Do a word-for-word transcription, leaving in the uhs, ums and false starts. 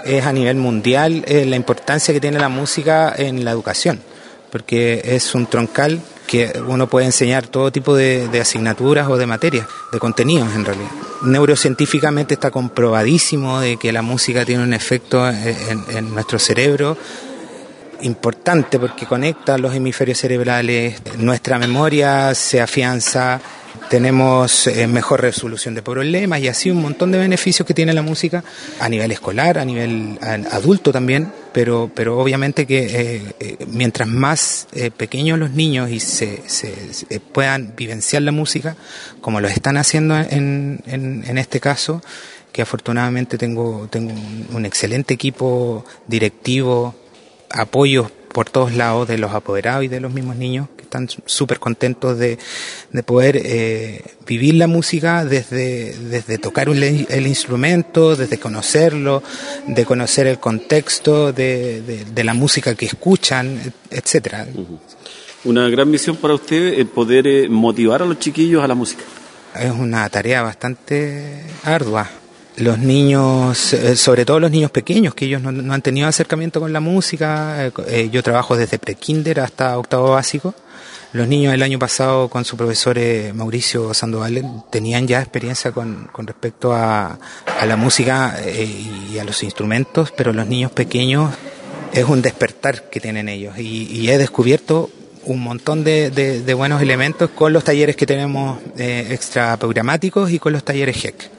es a nivel mundial eh, la importancia que tiene la música en la educación, porque es un troncal que uno puede enseñar todo tipo de, de asignaturas o de materias, de contenidos en realidad. Neurocientíficamente está comprobadísimo de que la música tiene un efecto en, en, en nuestro cerebro importante, porque conecta los hemisferios cerebrales, nuestra memoria se afianza, tenemos eh, mejor resolución de problemas y así un montón de beneficios que tiene la música a nivel escolar, a nivel a, adulto también, pero pero obviamente que eh, eh, mientras más eh, pequeños los niños y se, se, se puedan vivenciar la música, como lo están haciendo en, en, en este caso, que afortunadamente tengo, tengo un, un excelente equipo directivo, apoyos por todos lados de los apoderados y de los mismos niños que están súper contentos de, de poder eh, vivir la música desde, desde tocar un, el instrumento, desde conocerlo, de conocer el contexto de, de, de la música que escuchan, etcétera. Uh-huh. Una gran misión para usted el poder eh, motivar a los chiquillos a la música. Es una tarea bastante ardua. Los niños, sobre todo los niños pequeños, que ellos no, no han tenido acercamiento con la música, eh, yo trabajo desde prekinder hasta octavo básico. Los niños el año pasado con su profesor eh, Mauricio Sandoval tenían ya experiencia con, con respecto a, a la música eh, y a los instrumentos, pero los niños pequeños es un despertar que tienen ellos y, y he descubierto un montón de, de, de buenos elementos con los talleres que tenemos eh, extra programáticos y con los talleres G E C.